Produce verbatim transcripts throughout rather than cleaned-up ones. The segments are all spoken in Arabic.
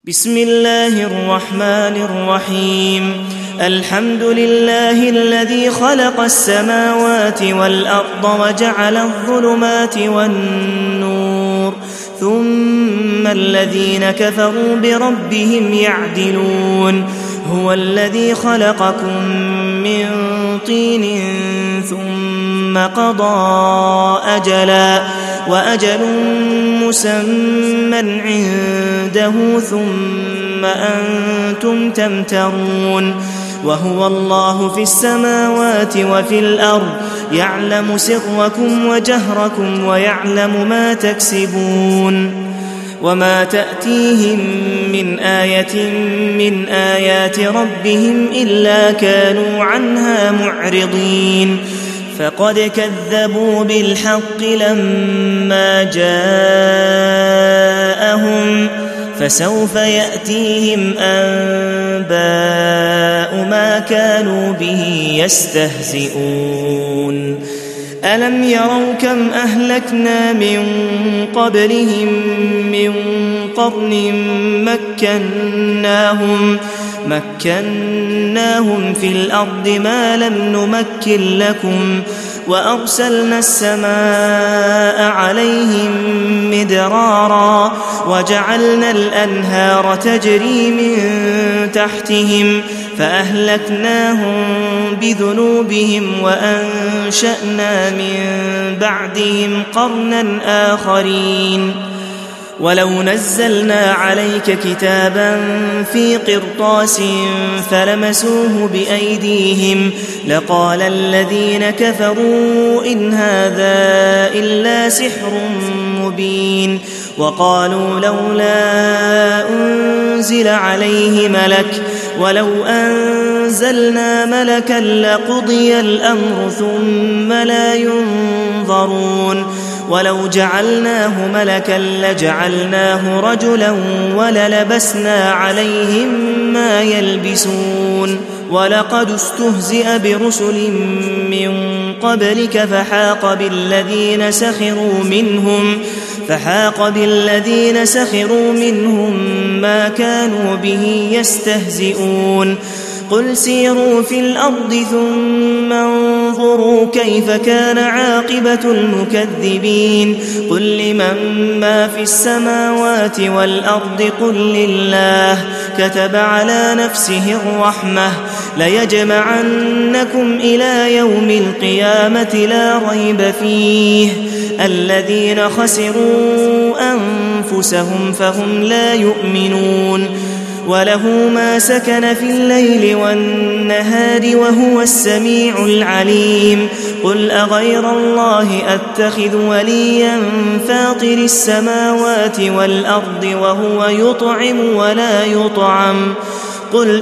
بسم الله الرحمن الرحيم الحمد لله الذي خلق السماوات والأرض وجعل الظلمات والنور ثم الذين كفروا بربهم يعدلون هو الذي خلقكم من طين ثم قضى أجلا وأجل مسمى عنده ثم أنتم تمترون وهو الله في السماوات وفي الأرض يعلم سركم وجهركم ويعلم ما تكسبون وما تأتيهم من آية من آيات ربهم إلا كانوا عنها معرضين فقد كذبوا بالحق لما جاءهم فسوف يأتيهم أنباء ما كانوا به يستهزئون ألم يروا كم أهلكنا من قبلهم من قرن مكناهم مكناهم في الأرض ما لم نمكن لكم وأرسلنا السماء عليهم مدرارا وجعلنا الأنهار تجري من تحتهم فأهلكناهم بذنوبهم وأنشأنا من بعدهم قرنا آخرين ولو نزلنا عليك كتابا في قرطاس فلمسوه بأيديهم لقال الذين كفروا إن هذا إلا سحر مبين وقالوا لولا أنزل عليه ملك ولو أنزلنا ملكا لقضي الأمر ثم لا ينظرون ولو جعلناه ملكا لجعلناه رجلا وللبسنا عليهم ما يلبسون ولقد استهزئ برسل من قبلك فحاق بالذين سخروا منهم فحاق بالذين سخروا منهم ما كانوا به يستهزئون قل سيروا في الأرض ثم انظروا كيف كان عاقبة المكذبين قل لمن ما في السماوات والأرض قل لله كتب على نفسه الرحمة ليجمعنكم إلى يوم القيامة لا ريب فيه الذين خسروا أنفسهم فهم لا يؤمنون وله ما سكن في الليل والنهار وهو السميع العليم قل أغير الله أتخذ وليا فاطر السماوات والأرض وهو يطعم ولا يطعم قل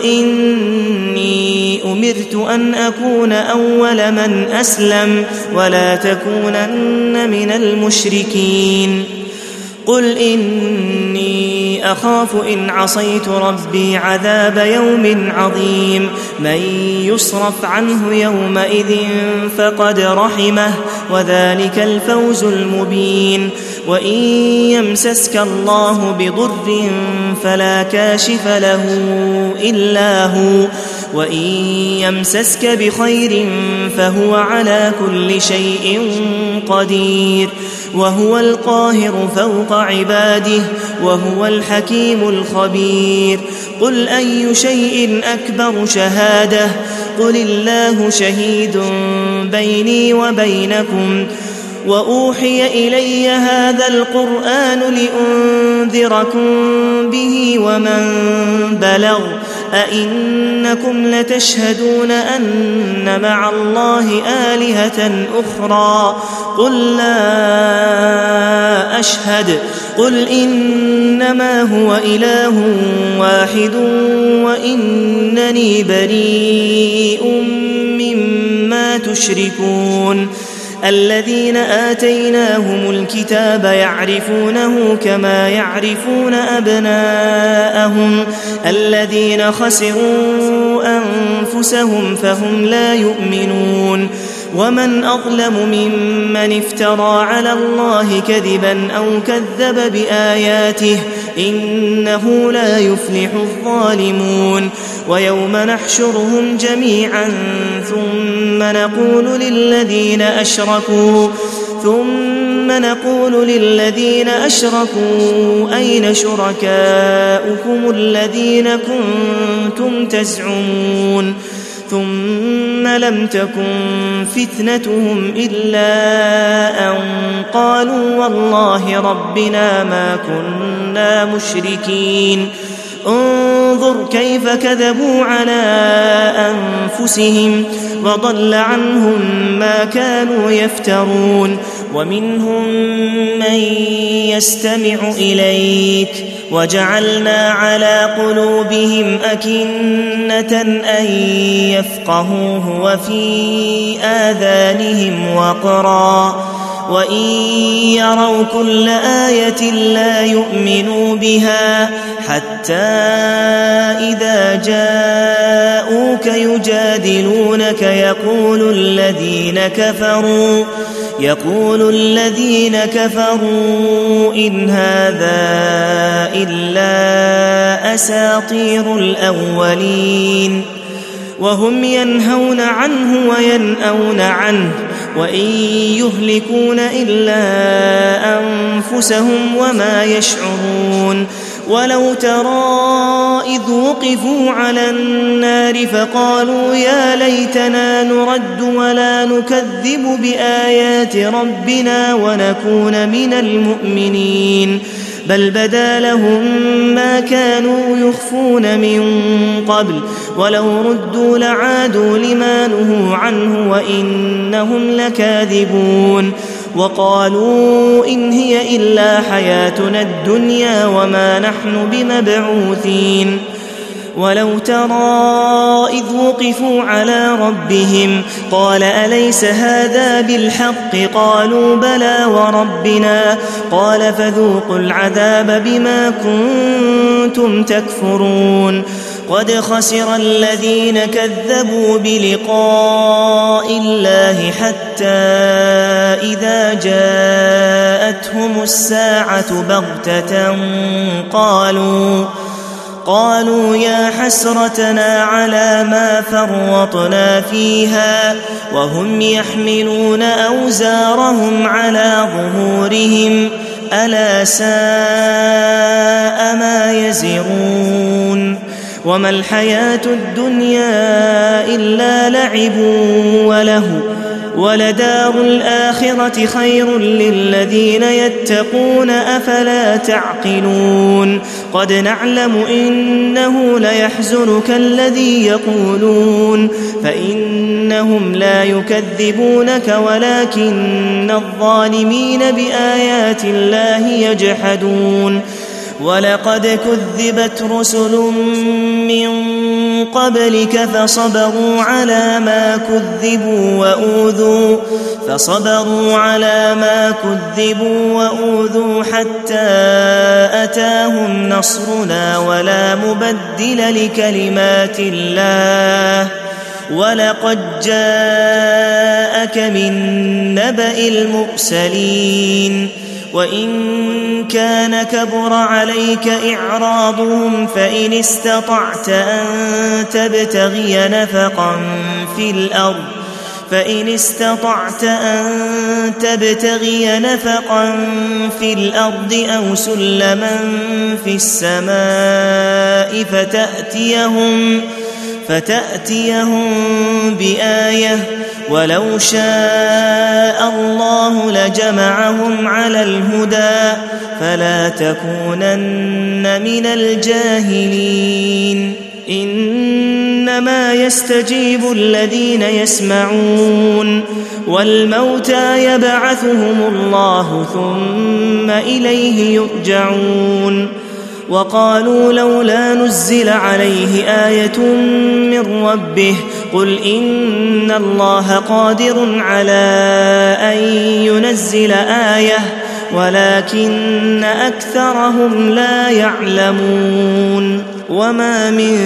إني أمرت أن أكون أول من أسلم ولا تكونن من المشركين قل إني أخاف إن عصيت ربي عذاب يوم عظيم من يصرف عنه يومئذ فقد رحمه وذلك الفوز المبين وإن يمسسك الله بضر فلا كاشف له إلا هو وإن يمسسك بخير فهو على كل شيء قدير وهو القاهر فوق عباده وهو الحكيم الخبير قل أي شيء أكبر شهادة قل الله شهيد بيني وبينكم وأوحي إلي هذا القرآن لأنذركم به ومن بلغ أئنكم لتشهدون أن مع الله آلهة أخرى قل لا أشهد قل إنما هو إله واحد وإنني بريء مما تشركون الذين آتيناهم الكتاب يعرفونه كما يعرفون أبناءهم الذين خسروا أنفسهم فهم لا يؤمنون ومن أظلم ممن افترى على الله كذبا أو كذب بآياته إنه لا يفلح الظالمون ويوم نحشرهم جميعا ثم نقول للذين أشركوا ثم نقول للذين أشركوا أين شركاؤكم الذين كنتم تزعمون ثم لم تكن فتنتهم إلا أن قالوا والله ربنا ما كنا مشركين انظر كيف كذبوا على أنفسهم وضل عنهم ما كانوا يفترون ومنهم من يستمع إليك وجعلنا على قلوبهم أكنة أن يفقهوه وفي آذانهم وقرا وإن يروا كل آية لا يؤمنوا بها حتى إذا جاءوك يجادلونك يقول الذين كفروا يقول الذين كفروا إن هذا إلا أساطير الأولين وهم ينهون عنه وينأون عنه وإن يهلكون إلا أنفسهم وما يشعرون ولو ترى إذ وقفوا على النار فقالوا يا ليتنا نرد ولا نكذب بآيات ربنا ونكون من المؤمنين بل بدا لهم ما كانوا يخفون من قبل ولو ردوا لعادوا لما نهوا عنه وإنهم لكاذبون وقالوا إن هي إلا حياتنا الدنيا وما نحن بمبعوثين ولو ترى إذ وقفوا على ربهم قال أليس هذا بالحق قالوا بلى وربنا قال فذوقوا العذاب بما كنتم تكفرون قد خسر الذين كذبوا بلقاء الله حتى إذا جاءتهم الساعة بغتة قالوا قالوا يا حسرتنا على ما فرطنا فيها وهم يحملون أوزارهم على ظهورهم ألا ساء ما يزرون وما الحياة الدنيا إلا لعب وله ولدار الآخرة خير للذين يتقون أفلا تعقلون قد نعلم إنه ليحزنك الذي يقولون فإنهم لا يكذبونك ولكن الظالمين بآيات الله يجحدون ولقد كذبت رسل من قبلك فصبروا على ما كذبوا وأوذوا فصبروا على ما كذبوا وأوذوا حتى أتاهم نصرنا ولا مبدل لكلمات الله ولقد جاءك من نبأ المرسلين وإن كان كبر عليك إعراضهم فإن استطعت أن تبتغي نفقا في الأرض فإن استطعت أن تبتغي نفقا في الأرض أو سلما في السماء فتأتيهم فتأتيهم بآية ولو شاء الله لجمعهم على الهدى فلا تكونن من الجاهلين إنما يستجيب الذين يسمعون والموتى يبعثهم الله ثم إليه يرجعون وقالوا لولا نزل عليه آية من ربه قل إن الله قادر على أن ينزل آية ولكن أكثرهم لا يعلمون وما من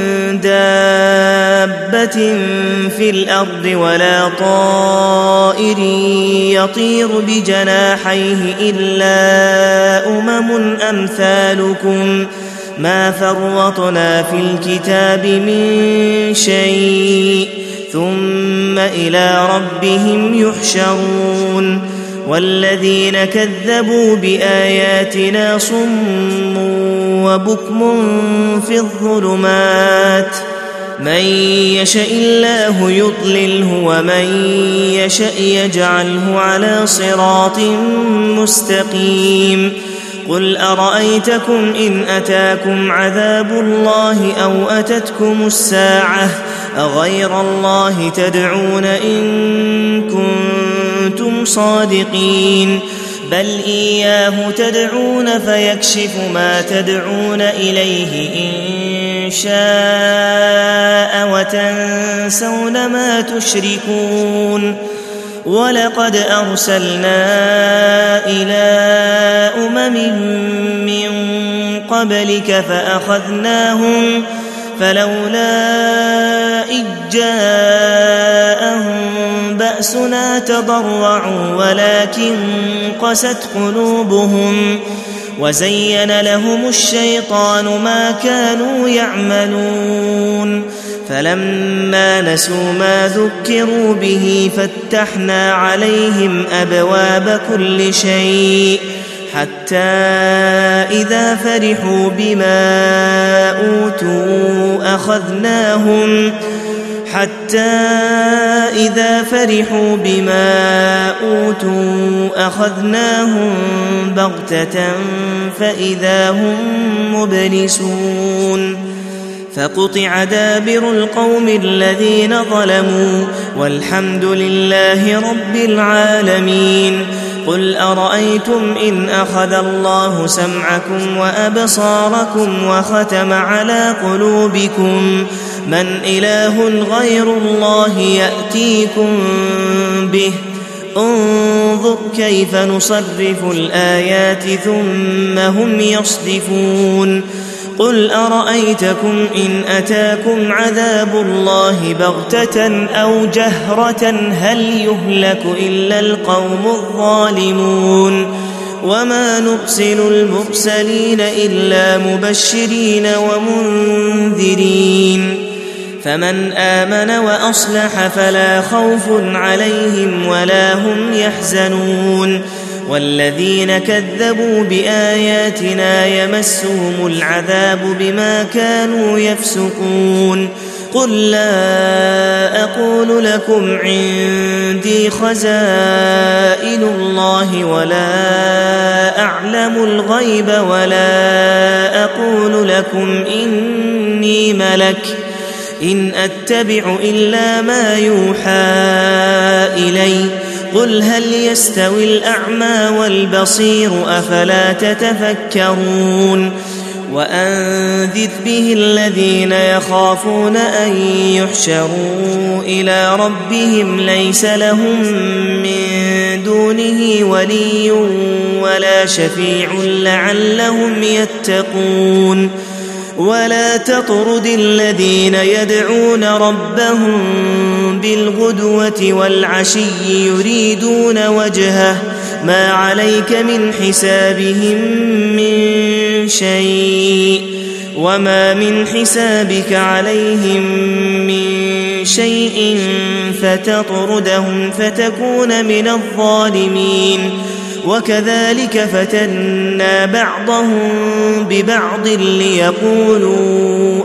دابة في الأرض ولا طائر يطير بجناحيه إلا أمم أمثالكم ما فرطنا في الكتاب من شيء ثم إلى ربهم يحشرون والذين كذبوا بآياتنا صم وبكم في الظلمات من يشاء الله يضلله ومن يشاء يجعله على صراط مستقيم قل أرأيتكم إن أتاكم عذاب الله أو أتتكم الساعة أغير الله تدعون إن كنتم صادقين بل إياه تدعون فيكشف ما تدعون إليه إن شاء وتنسون ما تشركون ولقد أرسلنا إلى أمم من قبلك فأخذناهم فلولا إذ جاءهم بأسنا تضرعوا ولكن قست قلوبهم وزين لهم الشيطان ما كانوا يعملون فلما نسوا ما ذكروا به فتحنا عليهم أبواب كل شيء حتى إذا فرحوا بما أوتوا أخذناهم حتى إذا فرحوا بما أوتوا أخذناهم بغتة فإذا هم مبلسون فقطع دابر القوم الذين ظلموا والحمد لله رب العالمين قل أرأيتم إن أخذ الله سمعكم وأبصاركم وختم على قلوبكم من إله غير الله يأتيكم به انظر كيف نصرف الآيات ثم هم يصدفون قل أرأيتكم إن أتاكم عذاب الله بغتة أو جهرة هل يهلك إلا القوم الظالمون وما نرسل المرسلين إلا مبشرين ومنذرين فمن آمن وأصلح فلا خوف عليهم ولا هم يحزنون والذين كذبوا بآياتنا يمسهم العذاب بما كانوا يفسقون قل لا أقول لكم عندي خزائن الله ولا أعلم الغيب ولا أقول لكم إني ملك إن أتبع إلا ما يوحى إلي قل هل يستوي الأعمى والبصير أفلا تتفكرون وأنذر به الذين يخافون أن يحشروا إلى ربهم ليس لهم من دونه ولي ولا شفيع لعلهم يتقون ولا تطرد الذين يدعون ربهم بالغدوة والعشي يريدون وجهه ما عليك من حسابهم من شيء وما من حسابك عليهم من شيء فتطردهم فتكون من الظالمين وكذلك فتنا بعضهم ببعض ليقولوا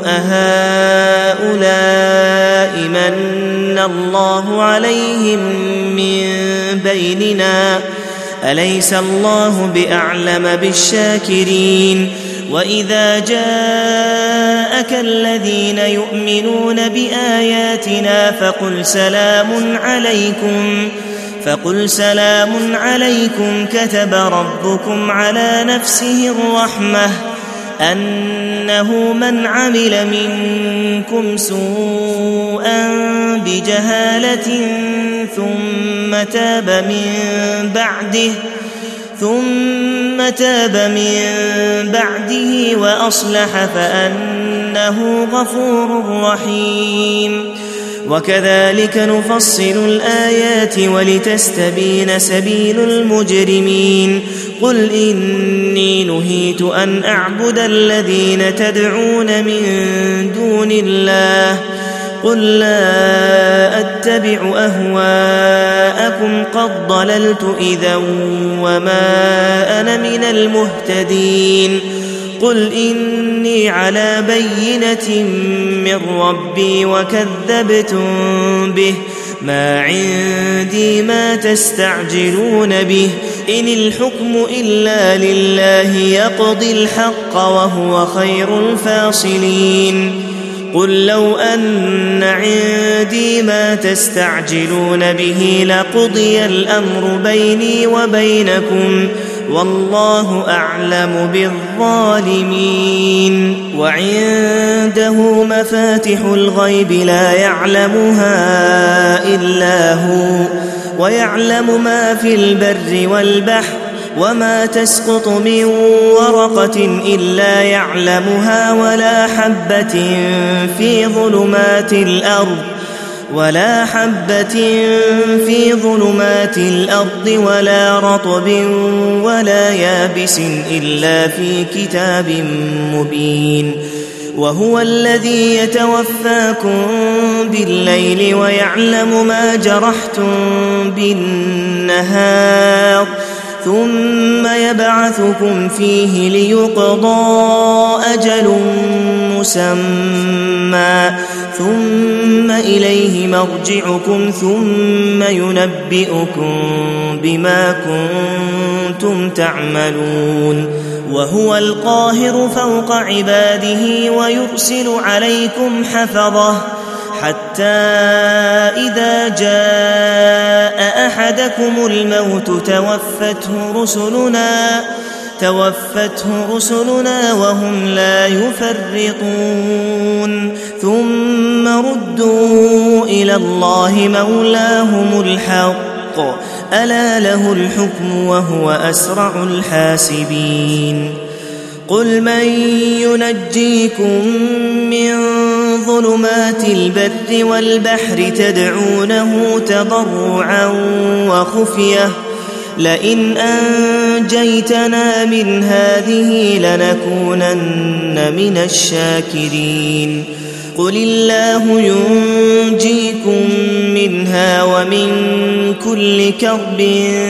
أهؤلاء من الله عليهم من بيننا أليس الله بأعلم بالشاكرين وإذا جاءك الذين يؤمنون بآياتنا فقل سلام عليكم فقل سلام عليكم كتب ربكم على نفسه الرحمة أنه من عمل منكم سوءا بجهالة ثم تاب من بعده ثم تاب من بعده وأصلح فأنه غفور رحيم. وكذلك نفصل الآيات ولتستبين سبيل المجرمين. قل إني نهيت أن أعبد الذين تدعون من دون الله قل لا أتبع أهواءكم قد ضللت إذا وما أنا من المهتدين. قل إني على بينة من ربي وكذبتم به ما عندي ما تستعجلون به إن الحكم إلا لله يقضي الحق وهو خير الفاصلين. قل لو أن عندي ما تستعجلون به لقضي الأمر بيني وبينكم والله أعلم بالظالمين. وعنده مفاتح الغيب لا يعلمها إلا هو ويعلم ما في البر والبحر وما تسقط من ورقة إلا يعلمها ولا حبة في ظلمات الأرض ولا حبة في ظلمات الأرض ولا رطب ولا يابس إلا في كتاب مبين. وهو الذي يتوفاكم بالليل ويعلم ما جرحتم بالنهار ثم يبعثكم فيه ليقضى أجل مسمى ثم إليه مرجعكم ثم ينبئكم بما كنتم تعملون. وهو القاهر فوق عباده ويرسل عليكم حفظه حتى إذا جاء أحدكم الموت توفته رسلنا توفته رسلنا وهم لا يفرطون ثم ردوا إلى الله مولاهم الحق ألا له الحكم وهو أسرع الحاسبين. قل من ينجيكم من ظلمات البر والبحر تدعونه تضرعا وخفية لئن أنجيتنا من هذه لنكونن من الشاكرين. قل الله ينجيكم منها ومن كل كرب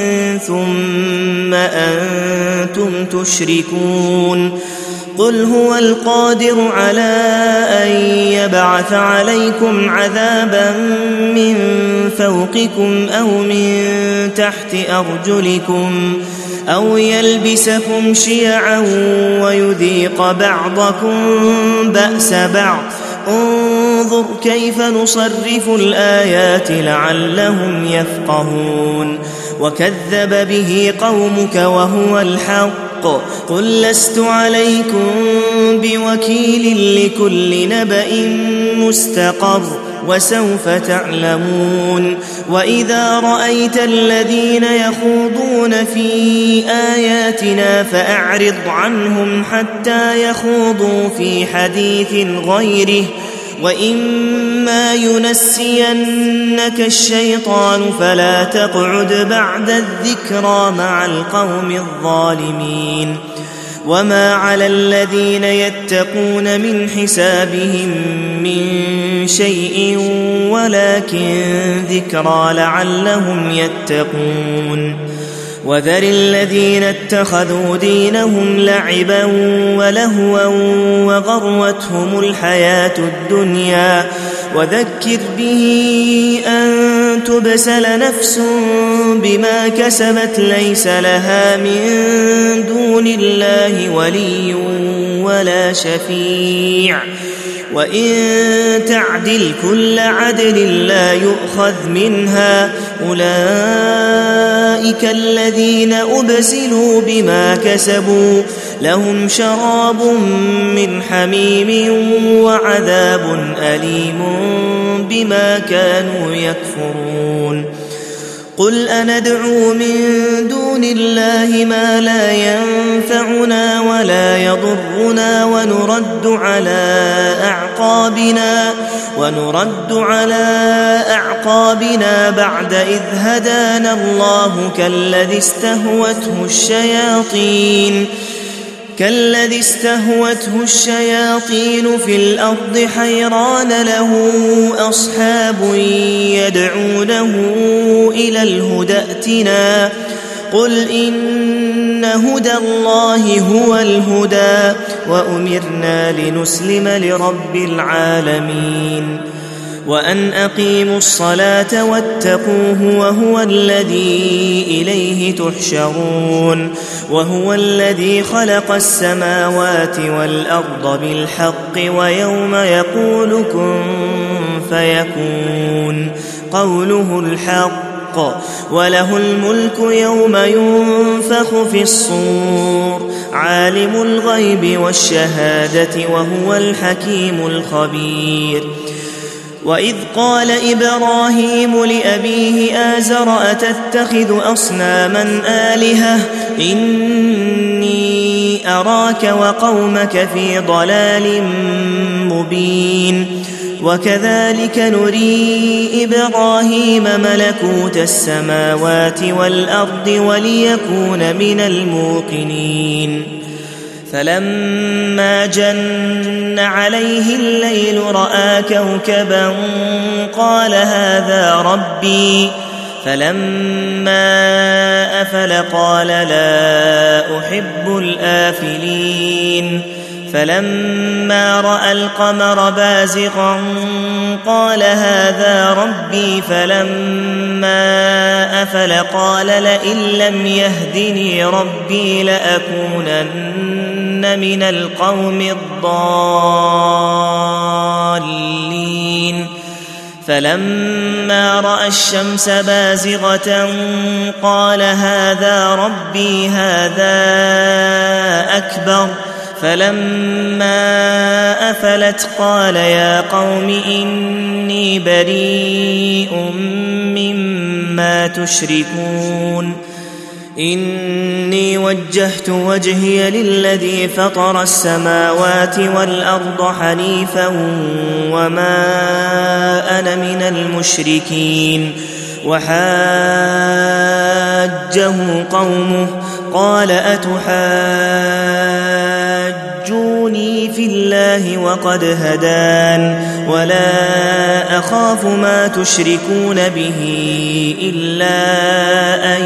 ثم أنتم تشركون. قل هو القادر على أن يبعث عليكم عذابا من فوقكم أو من تحت أرجلكم أو يلبسكم شيعا ويذيق بعضكم بأس بعض انظر كيف نصرف الآيات لعلهم يفقهون. وكذب به قومك وهو الحق قل لست عليكم بوكيل لكل نبأ مستقر وسوف تعلمون. وإذا رأيت الذين يخوضون في آياتنا فأعرض عنهم حتى يخوضوا في حديث غيره وإما ينسينك الشيطان فلا تقعد بعد الذكرى مع القوم الظالمين. وما على الذين يتقون من حسابهم من شيء ولكن ذكرى لعلهم يتقون. وذر الذين اتخذوا دينهم لعبا ولهوا وغرتهم الحياة الدنيا وذكر به أن تبسل نفس بما كسبت ليس لها من دون الله ولي ولا شفيع وإن تعدل كل عدل لا يؤخذ منها أولئك الذين أبسلوا بما كسبوا لهم شراب من حميم وعذاب أليم بما كانوا يكفرون. قل أندعو من دون الله ما لا ينفعنا ولا يضرنا ونرد على أعقابنا ونرد على أعقابنا بعد إذ هدانا الله كالذي استهوته الشياطين كالذي استهوته الشياطين في الأرض حيران له أصحاب يدعونه إلى الهدى ائتنا قل إن هدى الله هو الهدى وأمرنا لنسلم لرب العالمين وأن أقيموا الصلاة واتقوه وهو الذي إليه تحشرون وهو الذي خلق السماوات والأرض بالحق ويوم يقول كن فيكون قوله الحق وله الملك يوم ينفخ في الصور عالم الغيب والشهادة وهو الحكيم الخبير وإذ قال إبراهيم لأبيه آزر أتتخذ أصناما آلهة إني أراك وقومك في ضلال مبين وكذلك نري إبراهيم ملكوت السماوات والأرض وليكون من الموقنين فلما جن عليه الليل رأى كوكبا قال هذا ربي فلما أفل قال لا أحب الآفلين فلما رأى القمر بازغا قال هذا ربي فلما أفل قال لئن لم يهدني ربي لأكونن من القوم الضالين فلما رأى الشمس بازغة قال هذا ربي هذا أكبر فلما أفلت قال يا قوم إني بريء مما تشركون إني وجهت وجهي للذي فطر السماوات والأرض حنيفا وما أنا من المشركين وحاجه قومه قال أتحاجوني في الله وقد هدان ولا أخاف ما تشركون به إلا أن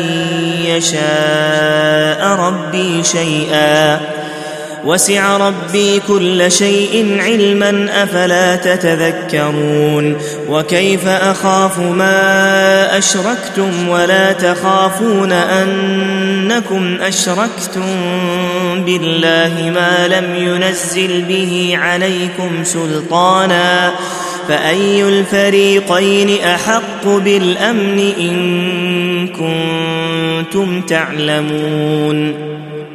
يشاء ربي شيئا وسع ربي كل شيء علما أفلا تتذكرون وكيف أخاف ما أشركتم ولا تخافون أنكم أشركتم بالله ما لم ينزل به عليكم سلطانا فأي الفريقين أحق بالأمن إن كنتم تعلمون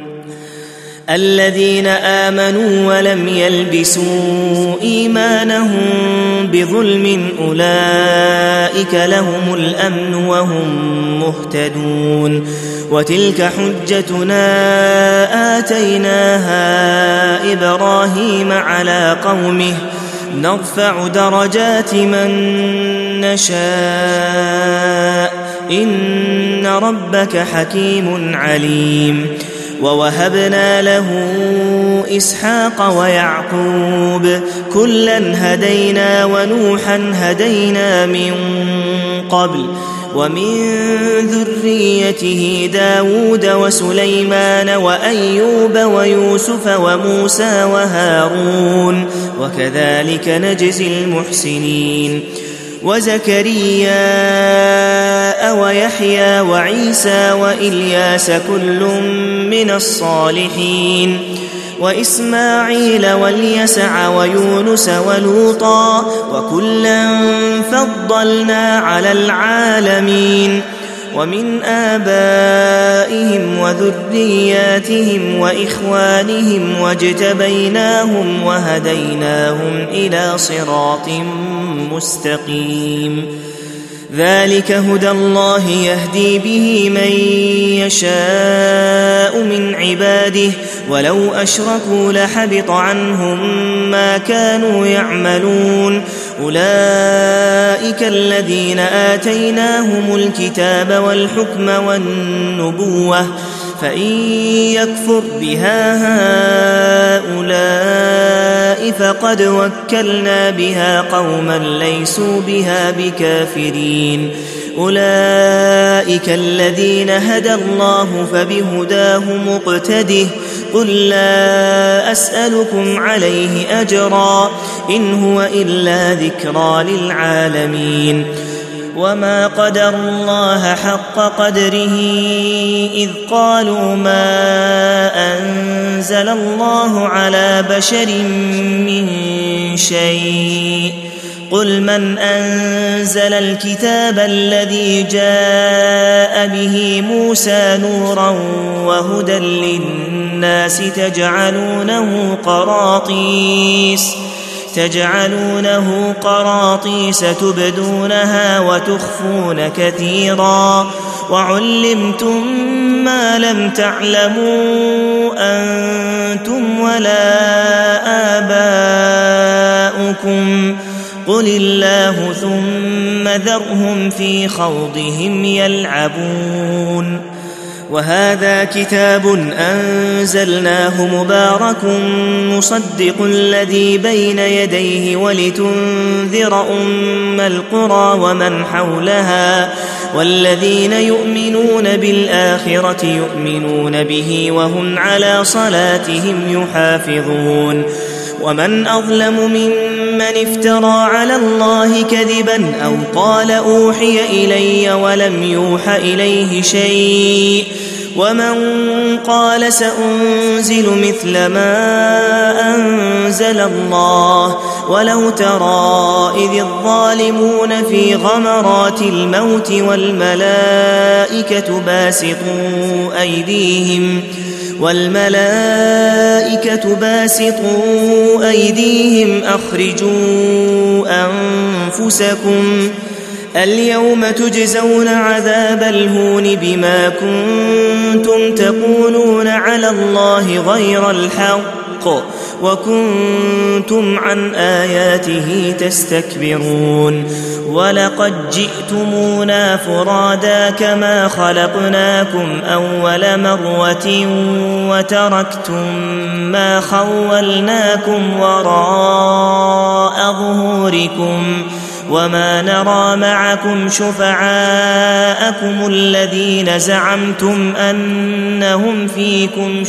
الذين آمنوا ولم يلبسوا إيمانهم بظلم أولئك لهم الأمن وهم مهتدون وتلك حجتنا آتيناها إبراهيم على قومه نرفع درجات من نشاء إن ربك حكيم عليم ووهبنا له إسحاق ويعقوب كلا هدينا ونوحا هدينا من قبل ومن ذريته داود وسليمان وأيوب ويوسف وموسى وهارون وكذلك نجزي المحسنين وزكريا ويحيى وعيسى وإلياس كل من الصالحين وإسماعيل واليسع ويونس ولوطا وكلا فضلنا على العالمين ومن آبائهم وذرياتهم وإخوانهم واجتبيناهم وهديناهم إلى صراط مستقيم ذلك هدى الله يهدي به من يشاء من عباده ولو أشركوا لحبط عنهم ما كانوا يعملون أولئك الذين آتيناهم الكتاب والحكم والنبوة فإن يكفر بها هؤلاء فقد وكلنا بها قوما ليسوا بها بكافرين أولئك الذين هدى الله فبهداه مقتده قل لا أسألكم عليه أجرا إن هو إلا ذكرى للعالمين وما قدر الله حق قدره إذ قالوا ما أنزل الله على بشر من شيء قل من أنزل الكتاب الذي جاء به موسى نورا وهدى للناس تجعلونه قراطيس تجعلونه قراطيس تبدونها وتخفون كثيرا وعلمتم ما لم تعلموا أنتم ولا آباؤكم قل الله ثم ذرهم في خوضهم يلعبون وهذا كتاب أنزلناه مبارك مصدق الذي بين يديه ولتنذر أم القرى ومن حولها والذين يؤمنون بالآخرة يؤمنون به وهم على صلاتهم يحافظون ومن أظلم ممن افترى على الله كذبا أو قال أوحي إلي ولم يوح إليه شيء ومن قال سأنزل مثل ما أنزل الله ولو ترى إذ الظالمون في غمرات الموت والملائكة باسطوا أيديهم والملائكة باسطوا أيديهم أخرجوا أنفسكم اليوم تجزون عذاب الهون بما كنتم تقولون على الله غير الحق وكنتم عن آياته تستكبرون ولقد جئتمونا فرادا كما خلقناكم أول مرة وتركتم ما خولناكم وراء ظهوركم وما نرى معكم شفعاءكم الذين زعمتم أنهم فيكم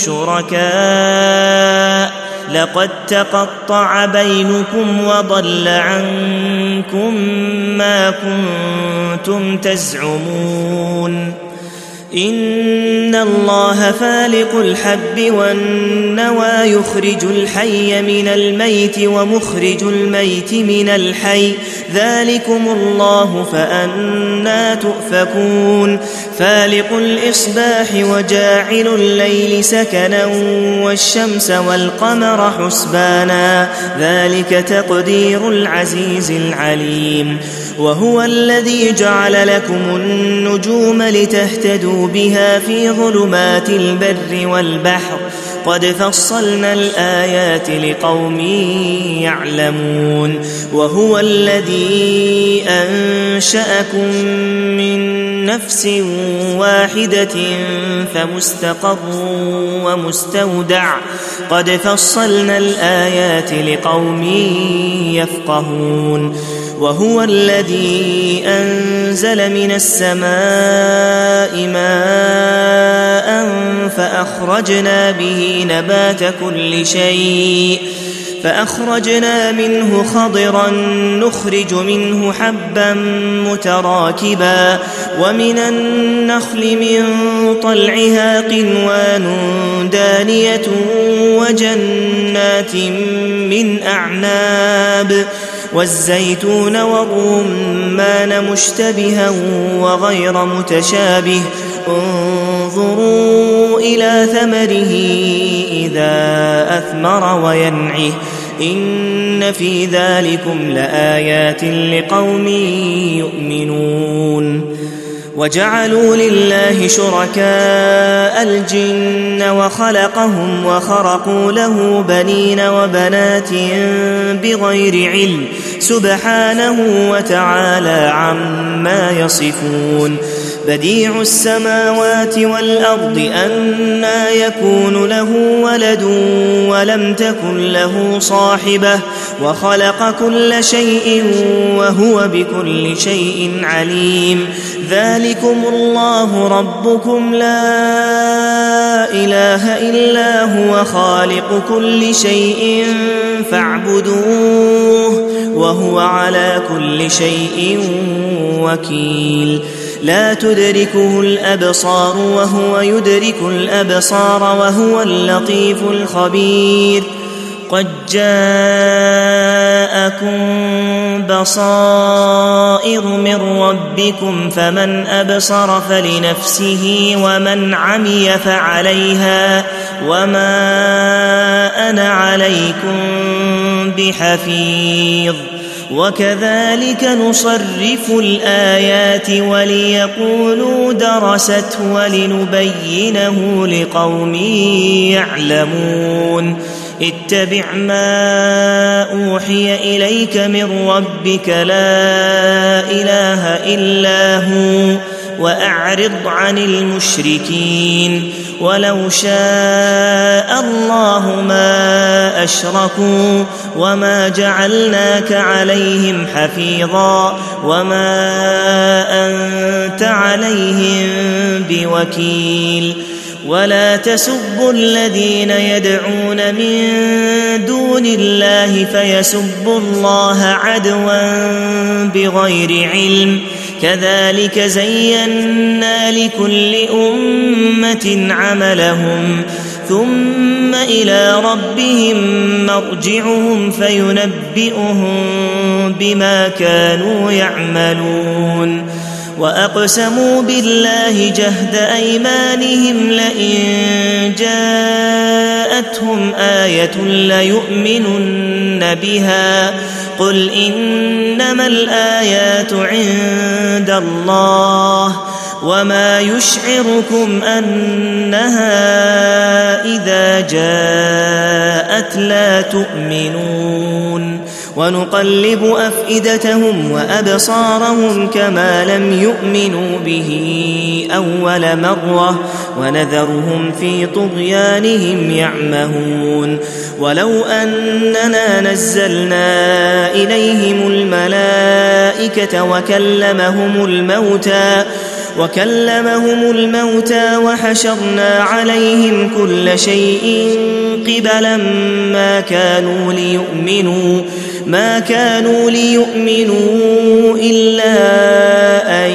شركاء لقد تقطع بينكم وضل عنكم ما كنتم تزعمون إن الله فالق الحب والنوى يخرج الحي من الميت ومخرج الميت من الحي ذلكم الله فأنى تؤفكون فالق الإصباح وجاعل الليل سكنا والشمس والقمر حسبانا ذلك تقدير العزيز العليم وهو الذي جعل لكم النجوم لتهتدوا بها في ظلمات البر والبحر قد فصلنا الآيات لقوم يعلمون وهو الذي أنشأكم من نفس واحدة فمستقر ومستودع قد فصلنا الآيات لقوم يفقهون وهو الذي أنزل من السماء ماء فأخرجنا به نبات كل شيء فأخرجنا منه خضرا نخرج منه حبا متراكبا ومن النخل من طلعها قنوان دانية وجنات من أعناب والزيتون والرمان مشتبها وغير متشابه انظروا إلى ثمره إذا أثمر وينعه إن إن في ذلكم لآيات لقوم يؤمنون وجعلوا لله شركاء الجن وخلقهم وخرقوا له بنين وبنات بغير علم سبحانه وتعالى عما يصفون بديع السماوات والأرض أنى يكون له ولد ولم تكن له صاحبة وخلق كل شيء وهو بكل شيء عليم ذلكم الله ربكم لا إله إلا هو خالق كل شيء فاعبدوه وهو على كل شيء وكيل لا تدركه الأبصار وهو يدرك الأبصار وهو اللطيف الخبير قد جاءكم بصائر من ربكم فمن أبصر فلنفسه ومن عمي فعليها وما أنا عليكم بحفيظ وكذلك نصرف الآيات وليقولوا درست ولنبينه لقوم يعلمون اتبع ما أوحي إليك من ربك لا إله إلا هو وأعرض عن المشركين ولو شاء الله ما أشركوا وما جعلناك عليهم حفيظا وما أنت عليهم بوكيل ولا تسبوا الذين يدعون من دون الله فيسبوا الله عدوا بغير علم كذلك زينا لكل أمة عملهم ثم إلى ربهم مرجعهم فينبئهم بما كانوا يعملون وأقسموا بالله جهد أيمانهم لئن جاءتهم آية ليؤمنن بها قل إنما الآيات عند الله وما يشعركم أنها إذا جاءت لا تؤمنون ونقلب أفئدتهم وأبصارهم كما لم يؤمنوا به أول مرة ونذرهم في طغيانهم يعمهون ولو أننا نزلنا إليهم الملائكة وكلمهم الموتى وكلمهم الموتى وحشرنا عليهم كل شيء قبلا ما كانوا ليؤمنوا ما كانوا ليؤمنوا إلا أن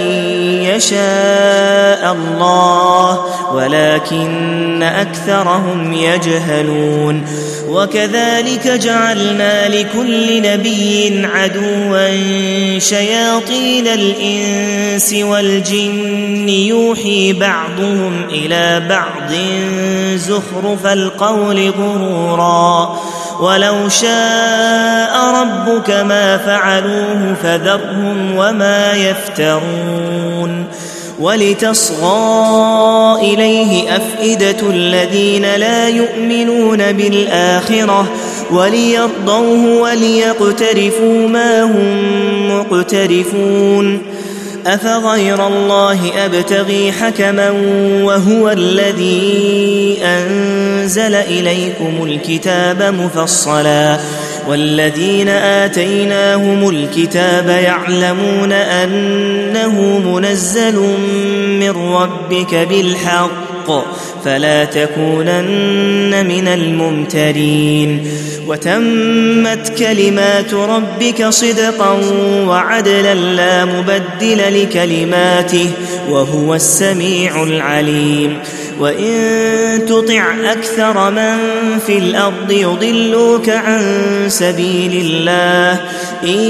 يشاء الله ولكن أكثرهم يجهلون وكذلك جعلنا لكل نبي عدوا شياطين الإنس والجن يوحي بعضهم إلى بعض زخرف القول غرورا ولو شاء ربك ما فعلوه فذرهم وما يفترون ولتصغى إليه أفئدة الذين لا يؤمنون بالآخرة وليرضوه وليقترفوا ما هم مقترفون أفغير الله أبتغي حكما وهو الذي أنزل إليكم الكتاب مفصلا والذين آتيناهم الكتاب يعلمون أنه منزل من ربك بالحق فلا تكونن من الممترين وتمت كلمات ربك صدقا وعدلا لا مبدل لكلماته وهو السميع العليم وإن تطع أكثر من في الأرض يضلوك عن سبيل الله إن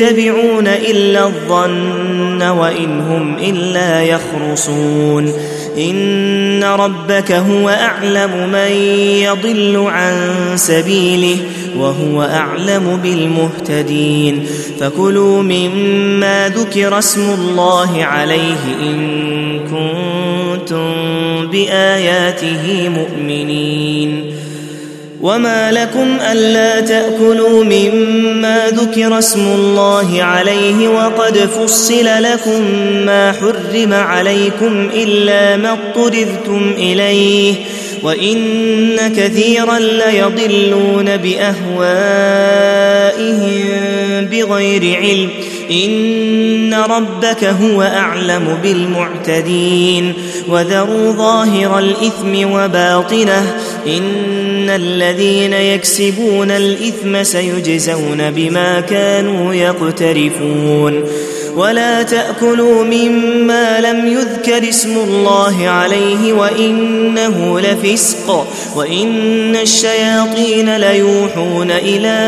يتبعون إلا الظن وإن هم إلا يخرصون إن ربك هو أعلم من يضل عن سبيله وهو أعلم بالمهتدين فكلوا مما ذكر اسم الله عليه إن كنتم بآياته مؤمنين وما لكم ألا تأكلوا مما ذكر اسم الله عليه وقد فصل لكم ما حرم عليكم إلا ما اضطررتم إليه وإن كثيرا ليضلون بأهوائهم بغير علم إن ربك هو أعلم بالمعتدين وذروا ظاهر الإثم وباطنه إن الذين يكسبون الإثم سيجزون بما كانوا يقترفون ولا تأكلوا مما لم يذكر اسم الله عليه وإنه لفسق وإن الشياطين ليوحون إلى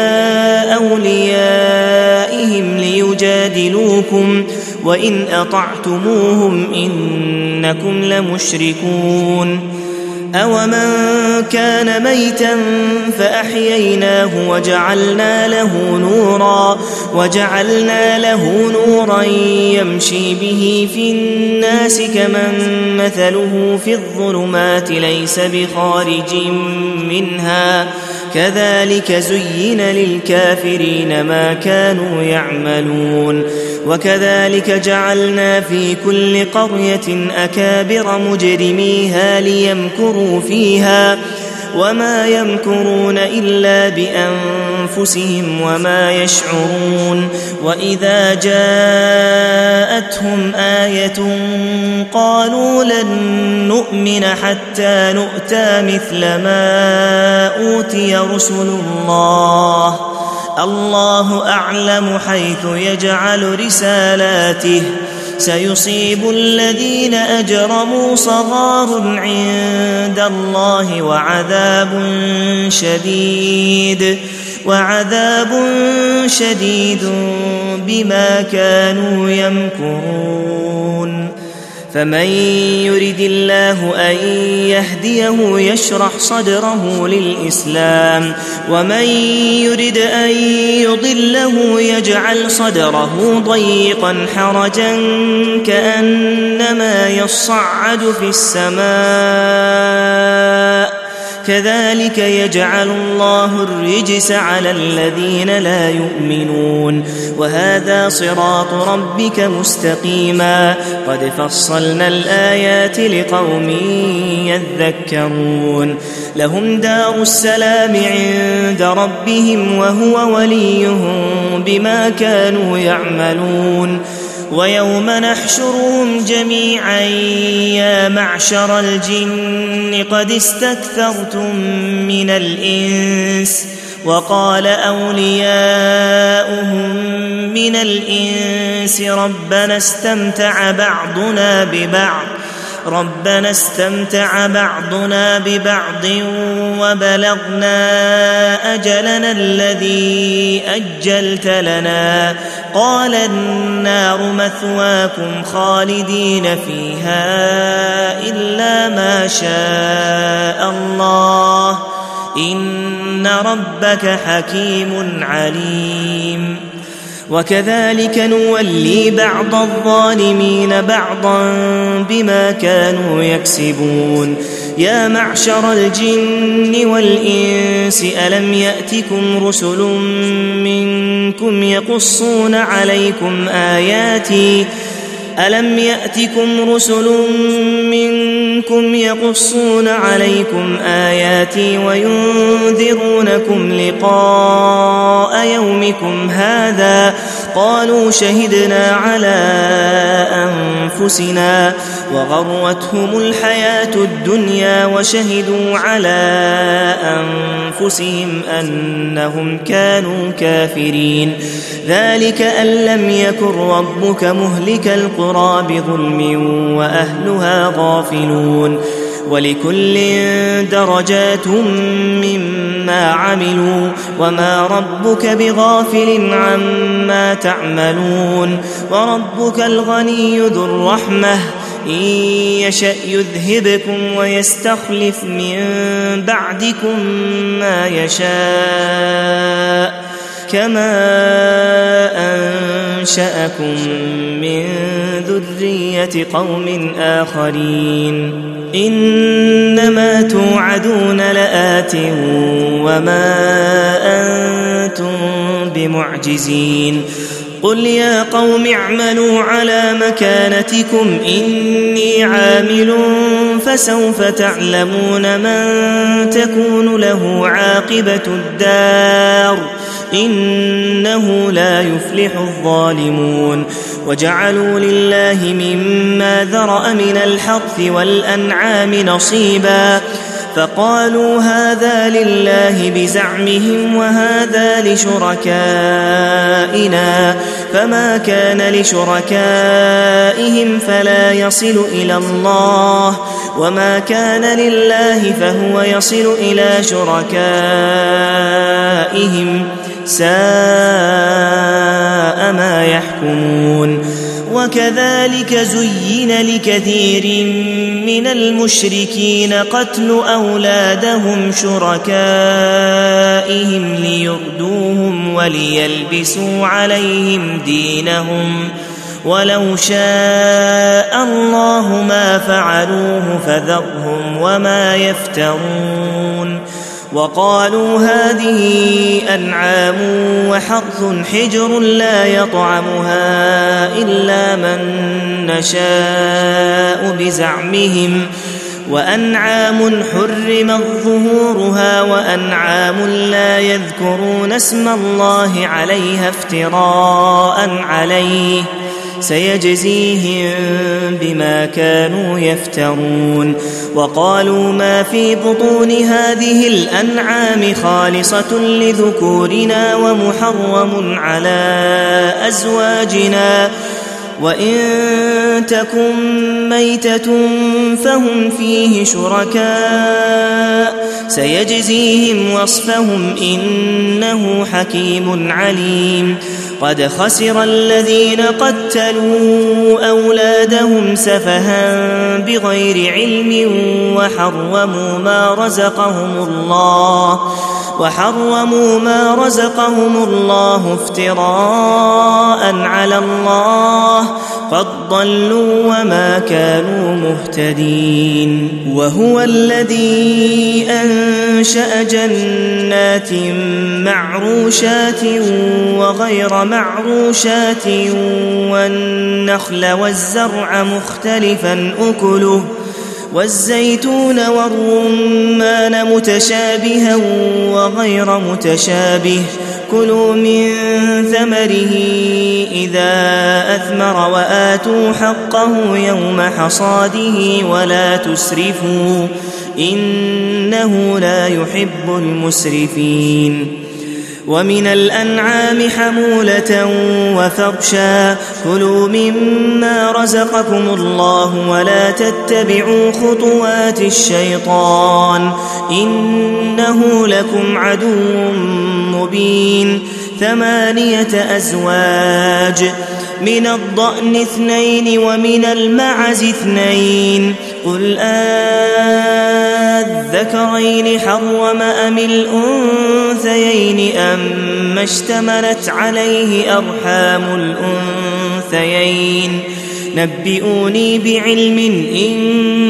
أوليائهم ليجادلوكم وإن أطعتموهم إنكم لمشركون أومن كان ميتا فأحييناه وجعلنا له نورا وجعلنا له نورا يمشي به في الناس كمن مثله في الظلمات ليس بخارج منها كذلك زين للكافرين ما كانوا يعملون وكذلك جعلنا في كل قرية أكابر مجرميها ليمكروا فيها وما يمكرون إلا بأنفسهم وما يشعرون وإذا جاءتهم آية قالوا لن نؤمن حتى نؤتى مثل ما أوتي رسل الله الله أعلم حيث يجعل رسالاته سيصيب الذين أجرموا صغار عند الله وعذاب شديد وعذاب شديد بما كانوا يمكرون فمن يرد الله أن يهديه يشرح صدره للإسلام ومن يرد أن يضله يجعل صدره ضيقا حرجا كأنما يصعد في السماء كذلك يجعل الله الرجس على الذين لا يؤمنون وهذا صراط ربك مستقيما قد فصلنا الآيات لقوم يذكرون لهم دار السلام عند ربهم وهو وليهم بما كانوا يعملون ويوم نحشرهم جميعا يا معشر الجن قد استكثرتم من الإنس وقال أولياؤهم من الإنس ربنا استمتع بعضنا ببعض ربنا استمتع بعضنا ببعض وبلغنا أجلنا الذي أجلت لنا قال النار مثواكم خالدين فيها إلا ما شاء الله إن ربك حكيم عليم وكذلك نولي بعض الظالمين بعضا بما كانوا يكسبون يا معشر الجن والإنس ألم يأتكم رسل منكم يقصون عليكم آياتي ألم يأتكم رسل منكم يقصون عليكم آياتي وينذرونكم لقاء يومكم هذا قالوا شهدنا على أنفسنا وغرتهم الحياة الدنيا وشهدوا على أنفسهم أنهم كانوا كافرين ذلك أن لم يكن ربك مهلك القرى بظلم وأهلها غافلون ولكل درجات مما عملوا وما ربك بغافل عما تعملون وربك الغني ذو الرحمة إن يشأ يذهبكم ويستخلف من بعدكم ما يشاء كما أنشأكم من ذرية قوم آخرين إنما توعدون لآت وما أنتم بمعجزين قل يا قوم اعملوا على مكانتكم إني عامل فسوف تعلمون من تكون له عاقبة الدار إنه لا يفلح الظالمون وجعلوا لله مما ذرأ من الحرث والأنعام نصيبا فقالوا هذا لله بزعمهم وهذا لشركائنا فما كان لشركائهم فلا يصل إلى الله وما كان لله فهو يصل إلى شركائهم ساء ما يحكمون وكذلك زين لكثير من المشركين قتل أولادهم شركائهم ليردوهم وليلبسوا عليهم دينهم ولو شاء الله ما فعلوه فذرهم وما يفترون وقالوا هذه أنعام وحرث حجر لا يطعمها إلا من نشاء بزعمهم وأنعام حرمت ظهورها وأنعام لا يذكرون اسم الله عليها افتراء عليه سيجزيهم بما كانوا يفترون وقالوا ما في بطون هذه الأنعام خالصة لذكورنا ومحرم على أزواجنا وإن تكن ميتة فهم فيه شركاء سيجزيهم وصفهم إنه حكيم عليم قد خسر الذين قتلوا أولادهم سفها بغير علم وحرموا ما رزقهم الله وحرموا ما رزقهم الله افتراء على الله قد ضلوا وما كانوا مهتدين وهو الذي أنشأ جنات معروشات وغير معروشات والنخل والزرع مختلفا أكله والزيتون والرمان متشابها وغير متشابه كلوا من ثمره إذا أثمر وآتوا حقه يوم حصاده ولا تسرفوا إنه لا يحب المسرفين ومن الأنعام حمولة وفرشا كلوا مما رزقكم الله ولا تتبعوا خطوات الشيطان إنه لكم عدو مبين ثمانية أزواج من الضأن اثنين ومن المعز اثنين قل أذكرين حرم أم الأنثيين أم اشتملت عليه أرحام الأنثيين نبئوني بعلم إن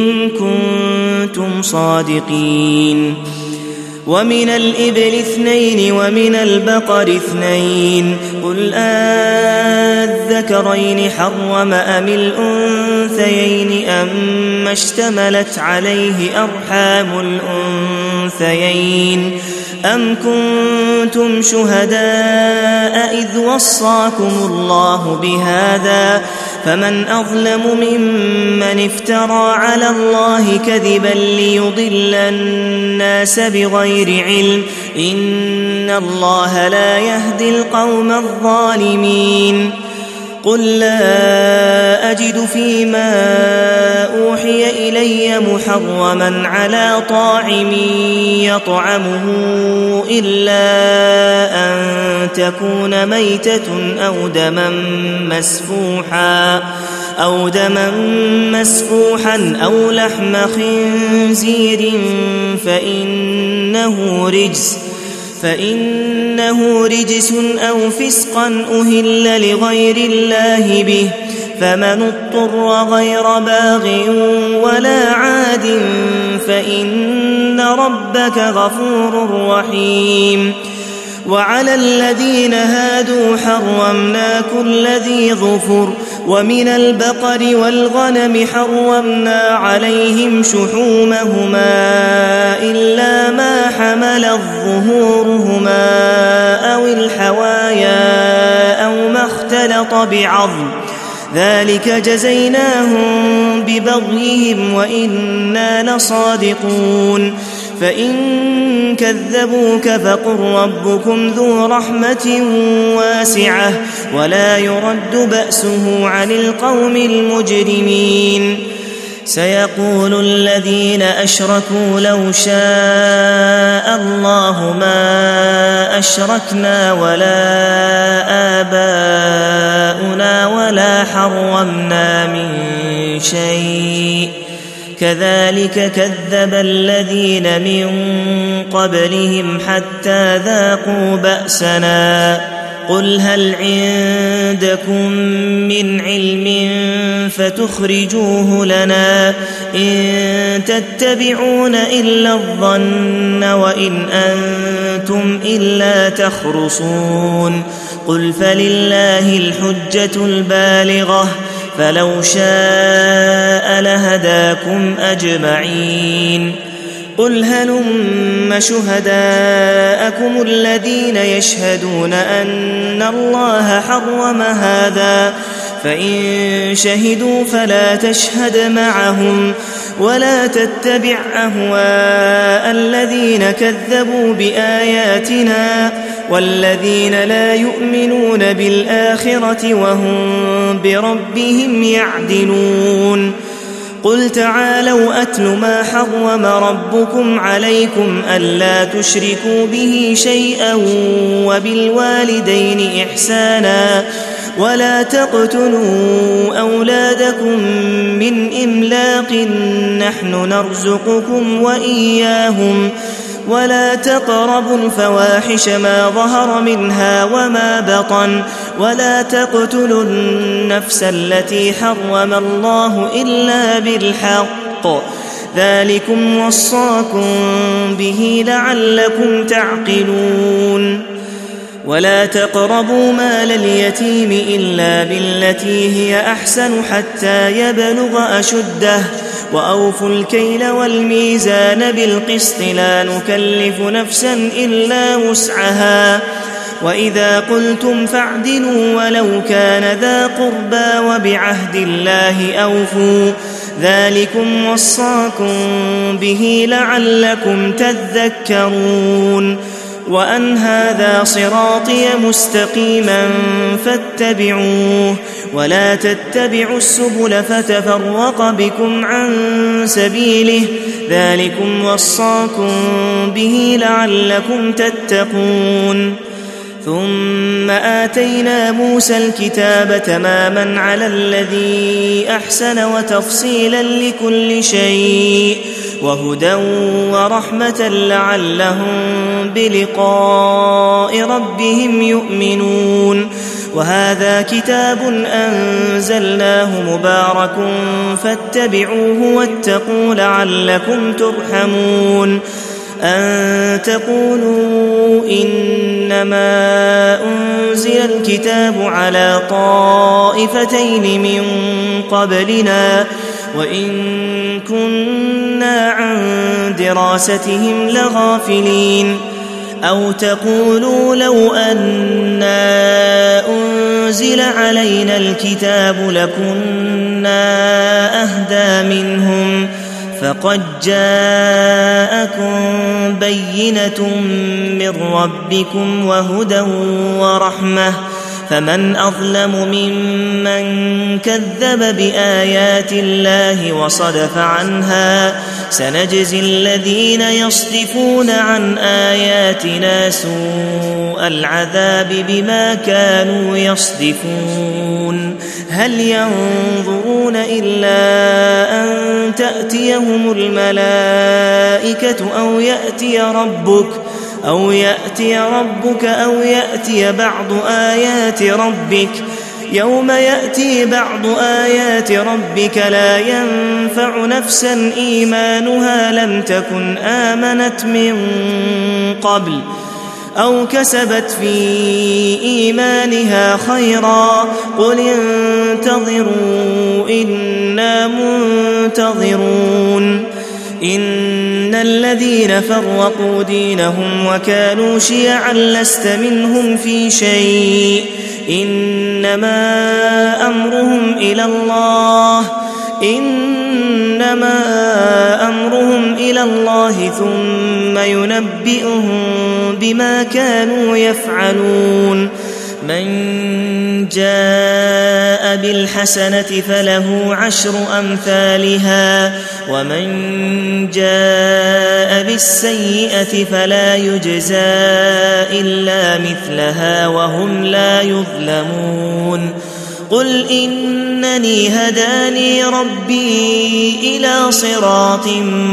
كنتم صادقين ومن الإبل اثنين ومن البقر اثنين قل أذكرين حرم أم الأنثيين أم اشتملت عليه أرحام الأنثيين أم كنتم شهداء إذ وصاكم الله بهذا فمن أظلم ممن افترى على الله كذبا ليضل الناس بغير علم إن الله لا يهدي القوم الظالمين قل لا أجد فيما أوحي إلي محرما على طاعم يطعمه إلا أن تكون ميتة أو دما مسفوحا أو دما مسفوحا أو لحم خنزير فإنه رجس فإنه رجس أو فسقا أهل لغير الله به، فمن اضطر غير باغ ولا عاد فإن ربك غفور رحيم. وعلى الذين هادوا حرمنا كل ذي ظفر، ومن البقر والغنم حرمنا عليهم شحومهما إلا ما حملت ظهورهما أو الحوايا أو ما اختلط بعظم، ذلك جزيناهم ببغيهم وإنا لصادقون. فإن كذبوك فقل ربكم ذو رحمة واسعة ولا يرد بأسه عن القوم المجرمين. سيقول الذين أشركوا لو شاء الله ما أشركنا ولا آباؤنا ولا حرمنا من شيء، كذلك كذب الذين من قبلهم حتى ذاقوا بأسنا. قل هل عندكم من علم فتخرجوه لنا، إن تتبعون إلا الظن وإن أنتم إلا تخرصون. قل فلله الحجة البالغة، فلو شاء لهداكم أجمعين. قل هلم شهداءكم الذين يشهدون أن الله حرم هذا، فإن شهدوا فلا تشهد معهم ولا تتبع أهواء الذين كذبوا بآياتنا والذين لا يؤمنون بالآخرة وهم بربهم يعدلون. قل تعالوا أتل ما حرم ربكم عليكم ألا تشركوا به شيئا وبالوالدين إحسانا ولا تقتلوا أولادكم من إملاق نحن نرزقكم وإياهم ولا تقربوا الفواحش ما ظهر منها وما بطن ولا تقتلوا النفس التي حرم الله إلا بالحق، ذلكم وصاكم به لعلكم تعقلون. ولا تقربوا مال اليتيم إلا بالتي هي أحسن حتى يبلغ أشده، وأوفوا الكيل والميزان بالقسط لا نكلف نفسا إلا وسعها، وإذا قلتم فاعدلوا ولو كان ذا قربى وبعهد الله أوفوا، ذلكم وصاكم به لعلكم تذكرون. وأن هذا صراطي مستقيما فاتبعوه ولا تتبعوا السبل فتفرق بكم عن سبيله، ذلكم وصاكم به لعلكم تتقون. ثم آتينا موسى الكتاب تماما على الذي أحسن وتفصيلا لكل شيء وهدى ورحمة لعلهم بلقاء ربهم يؤمنون. وهذا كتاب أنزلناه مبارك فاتبعوه واتقوا لعلكم ترحمون. أن تقولوا إنما أنزل الكتاب على طائفتين من قبلنا وإن كنا عن دراستهم لغافلين، أو تقولوا لو أنا أنزل علينا الكتاب لكنا أهدى منهم، فقد جاءكم بينة من ربكم وهدى ورحمة، فمن أظلم ممن كذب بآيات الله وصدف عنها سنجزي الذين يصدفون عن آياتنا سوء العذاب بما كانوا يصدفون هل ينظرون إلا أن تأتيهم الملائكة أو يأتي ربك أو يأتي ربك أو يأتي بعض آيات ربك يوم يأتي بعض آيات ربك لا ينفع نفسا إيمانها لم تكن آمنت من قبل أو كسبت في إيمانها خيرا قل انتظروا إنا منتظرون إن الذين فرقوا دينهم وكانوا شيعا لست منهم في شيء إنما أمرهم إلى الله إنما أمرهم إلى الله ثم ينبئهم بما كانوا يفعلون من جاء بالحسنة فله عشر أمثالها ومن جاء بالسيئة فلا يجزى إلا مثلها وهم لا يظلمون قل إنني هداني ربي إلى صراط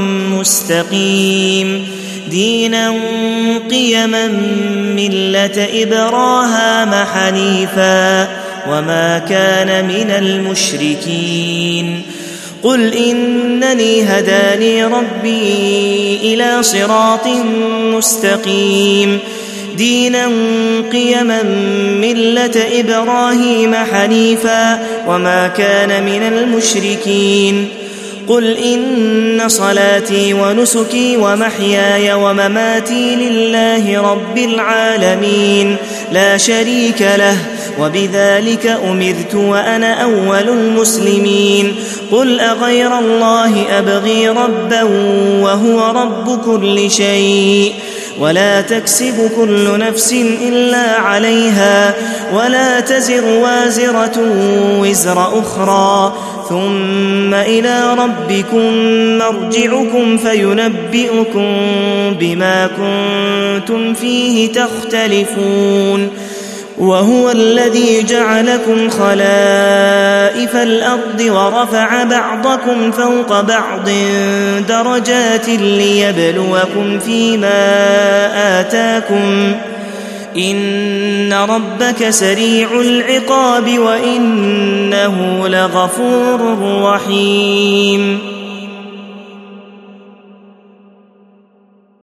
مستقيم دينا قيما ملة إبراهام حنيفا وما كان من المشركين قل إنني هداني ربي إلى صراط مستقيم دينا قيما ملة إبراهيم حنيفا وما كان من المشركين قل إن صلاتي ونسكي ومحياي ومماتي لله رب العالمين لا شريك له وبذلك أمرت وأنا أول المسلمين قل أغير الله أبغي ربا وهو رب كل شيء ولا تكسب كل نفس إلا عليها ولا تزر وازرة وزر أخرى ثم إلى ربكم مرجعكم فينبئكم بما كنتم فيه تختلفون وهو الذي جعلكم خلائف الأرض ورفع بعضكم فوق بعض درجات ليبلوكم فيما آتاكم إن ربك سريع العقاب وإنه لغفور رحيم